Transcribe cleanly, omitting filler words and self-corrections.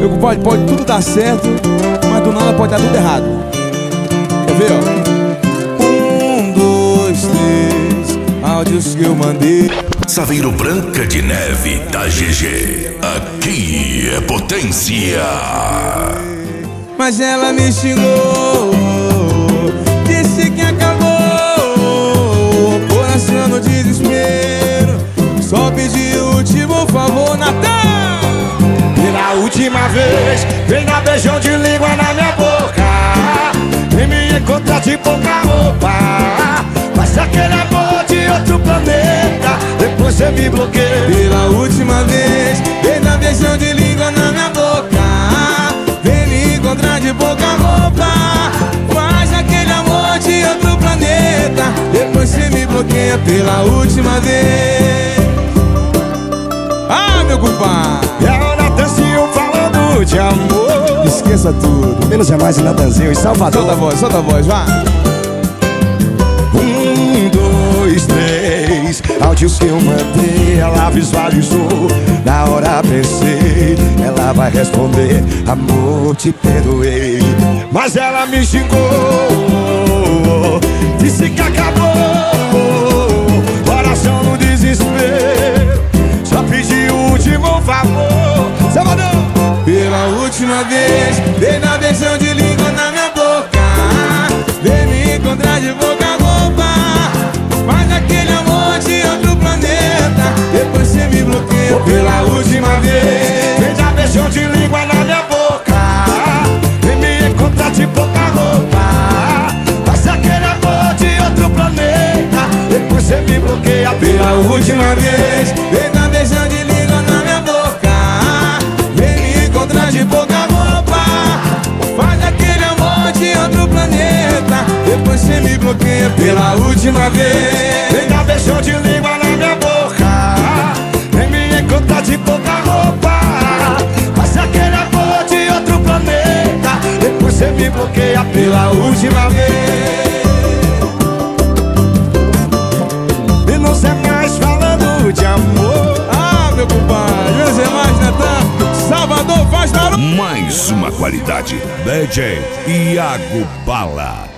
Meu compadre, pode tudo dar certo, mas do nada pode dar tudo errado. Quer ver, ó? 1, 2, 3, áudios que eu mandei. Saveiro Branca de Neve da GG. Aqui é potência. Mas ela me xingou, disse que acabou. Coração no desespero, só pedi o último favor, Natan. Pela última vez, vem dar beijão de língua na minha boca. Vem me encontrar de pouca roupa. Mas aquele amor de outro planeta, depois você me bloqueia. Pela última vez, vem dar beijão de língua na minha boca. Vem me encontrar de pouca roupa. Faz aquele amor de outro planeta, depois você me bloqueia pela última vez. Ah, meu compadre! É o Natanzinho falando de amor. Esqueça tudo. Menos é mais o Natanzinho em Salvador. Solta a voz, vá. 1, 2, 3, áudios que eu mandei, ela visualizou. Na hora pensei, ela vai responder: amor, te perdoei. Mas ela me xingou, disse que acabou. Coração no desespero, só pedi o último favor. Salvador! Pela última vez, vem dar beijão de língua na minha boca. Vem me encontrar de boca roupa. Faz aquele amor de outro planeta, depois você me bloqueia pela última vez. Vem dar beijão de língua na minha boca. Vem me encontrar de pouca roupa. Faz aquele amor de outro planeta, depois você me bloqueia Pela última vez, vem dar beijão de língua na minha boca. Vem me encontrar de pouca roupa. Faz aquele amor de outro planeta, depois você me bloqueia pela última vez. Vem dar beijão de língua na minha boca. Vem me encontrar de pouca roupa. Faz aquele amor de outro planeta, depois você me bloqueia Pela última vez. E não sei mais falando de amor. Ah, meu compadre, menos é mais, Natan. Salvador faz barulho. Mais uma qualidade. DJ Iago Bala.